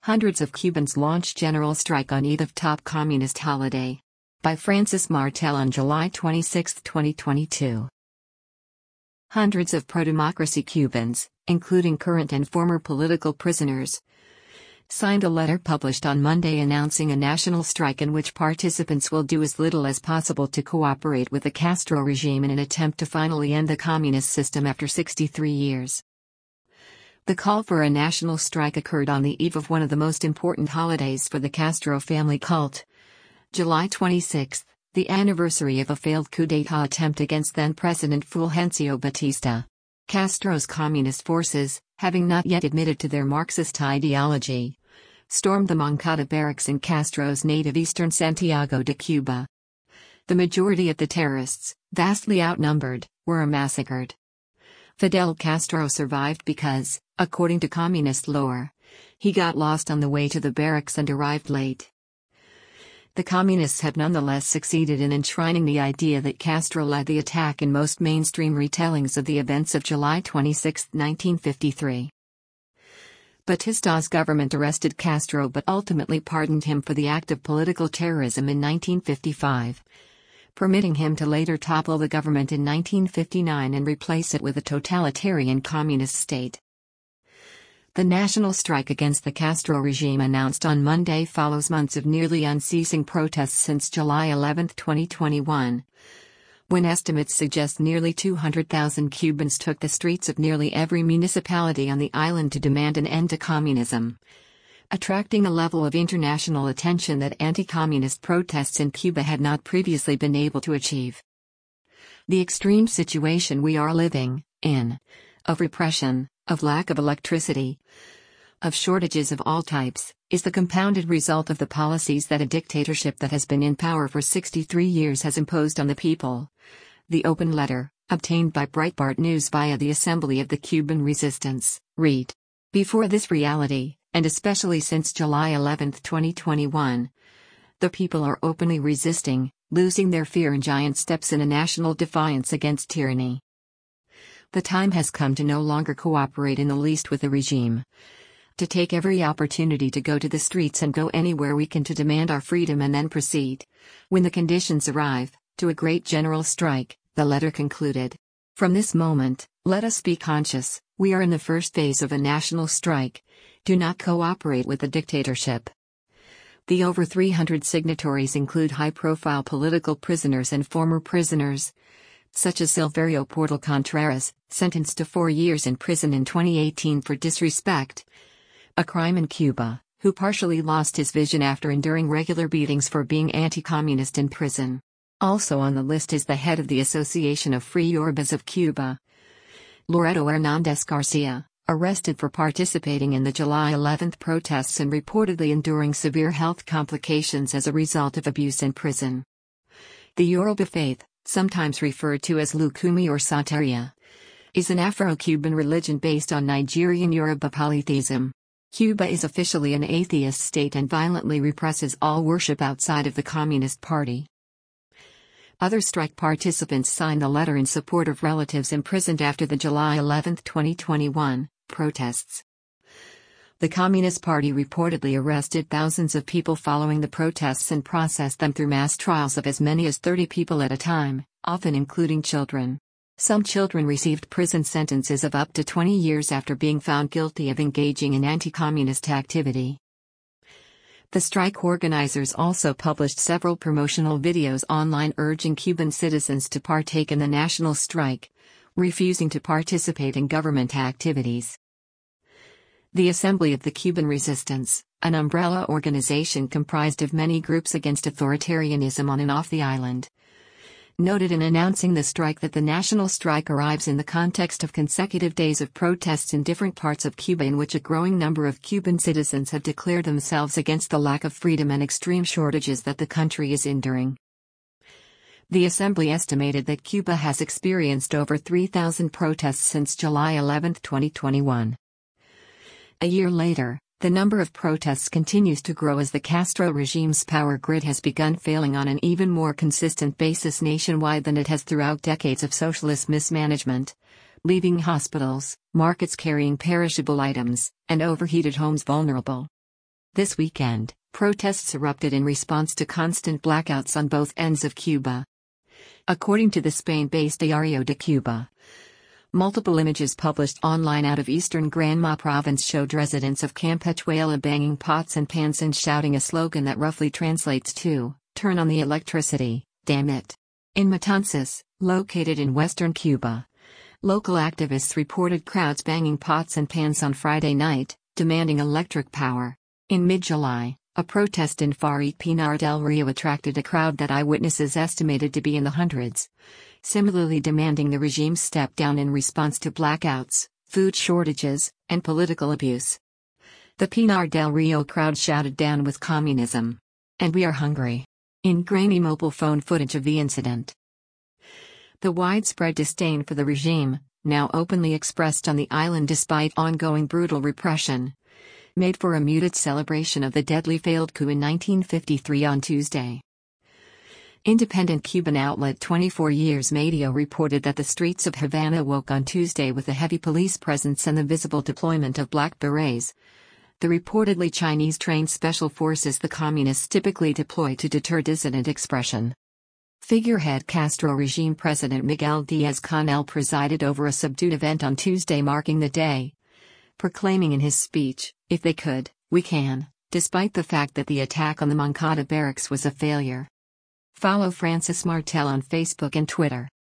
Hundreds of Cubans launch general strike on eve of top communist holiday. By Francis Martel on July 26, 2022. Hundreds of pro-democracy Cubans, including current and former political prisoners, signed a letter published on Monday announcing a national strike in which participants will do as little as possible to cooperate with the Castro regime in an attempt to finally end the communist system after 63 years. The call for a national strike occurred on the eve of one of the most important holidays for the Castro family cult, July 26, the anniversary of a failed coup d'état attempt against then-President Fulgencio Batista. Castro's communist forces, having not yet admitted to their Marxist ideology, stormed the Moncada barracks in Castro's native eastern Santiago de Cuba. The majority of the terrorists, vastly outnumbered, were massacred. Fidel Castro survived because, according to communist lore, he got lost on the way to the barracks and arrived late. The communists have nonetheless succeeded in enshrining the idea that Castro led the attack in most mainstream retellings of the events of July 26, 1953. Batista's government arrested Castro but ultimately pardoned him for the act of political terrorism in 1955. Permitting him to later topple the government in 1959 and replace it with a totalitarian communist state. The national strike against the Castro regime announced on Monday follows months of nearly unceasing protests since July 11, 2021, when estimates suggest nearly 200,000 Cubans took the streets of nearly every municipality on the island to demand an end to communism, attracting a level of international attention that anti-communist protests in Cuba had not previously been able to achieve. The extreme situation we are living in, of repression, of lack of electricity, of shortages of all types, is the compounded result of the policies that a dictatorship that has been in power for 63 years has imposed on the people. The open letter, obtained by Breitbart News via the Assembly of the Cuban Resistance, read. Before this reality, and especially since July 11, 2021, the people are openly resisting, losing their fear in giant steps in a national defiance against tyranny. The time has come to no longer cooperate in the least with the regime. To take every opportunity to go to the streets and go anywhere we can to demand our freedom and then proceed, when the conditions arrive, to a great general strike, the letter concluded. From this moment, let us be conscious, we are in the first phase of a national strike. Do not cooperate with the dictatorship. The over 300 signatories include high-profile political prisoners and former prisoners, such as Silverio Portal Contreras, sentenced to 4 years in prison in 2018 for disrespect, a crime in Cuba, who partially lost his vision after enduring regular beatings for being anti-communist in prison. Also on the list is the head of the Association of Free Yorbas of Cuba, Loreto Hernández Garcia, arrested for participating in the July 11 protests and reportedly enduring severe health complications as a result of abuse in prison. The Yoruba faith, sometimes referred to as Lukumi or Santeria, is an Afro-Cuban religion based on Nigerian Yoruba polytheism. Cuba is officially an atheist state and violently represses all worship outside of the Communist Party. Other strike participants signed the letter in support of relatives imprisoned after the July 11, 2021, protests. The Communist Party reportedly arrested thousands of people following the protests and processed them through mass trials of as many as 30 people at a time, often including children. Some children received prison sentences of up to 20 years after being found guilty of engaging in anti-communist activity. The strike organizers also published several promotional videos online urging Cuban citizens to partake in the national strike, refusing to participate in government activities. The Assembly of the Cuban Resistance, an umbrella organization comprised of many groups against authoritarianism on and off the island, noted in announcing the strike that the national strike arrives in the context of consecutive days of protests in different parts of Cuba in which a growing number of Cuban citizens have declared themselves against the lack of freedom and extreme shortages that the country is enduring. The Assembly estimated that Cuba has experienced over 3,000 protests since July 11, 2021. A year later, the number of protests continues to grow as the Castro regime's power grid has begun failing on an even more consistent basis nationwide than it has throughout decades of socialist mismanagement, leaving hospitals, markets carrying perishable items, and overheated homes vulnerable. This weekend, protests erupted in response to constant blackouts on both ends of Cuba. According to the Spain-based Diario de Cuba, multiple images published online out of eastern Granma province showed residents of Campechuela banging pots and pans and shouting a slogan that roughly translates to, "Turn on the electricity, damn it." In Matanzas, located in western Cuba, local activists reported crowds banging pots and pans on Friday night, demanding electric power. In mid-July, a protest in Farit Pinar del Rio attracted a crowd that eyewitnesses estimated to be in the hundreds, similarly demanding the regime step down in response to blackouts, food shortages, and political abuse. The Pinar del Rio crowd shouted "Down with communism!" and "We are hungry!" in grainy mobile phone footage of the incident. The widespread disdain for the regime, now openly expressed on the island despite ongoing brutal repression, made for a muted celebration of the deadly failed coup in 1953 on Tuesday. Independent Cuban outlet 24 Years Medio reported that the streets of Havana woke on Tuesday with a heavy police presence and the visible deployment of black berets, the reportedly Chinese-trained special forces the communists typically deploy to deter dissident expression. Figurehead Castro regime President Miguel Díaz-Canel presided over a subdued event on Tuesday marking the day, proclaiming in his speech, "If they could, we can," despite the fact that the attack on the Moncada barracks was a failure. Follow Francis Martel on Facebook and Twitter.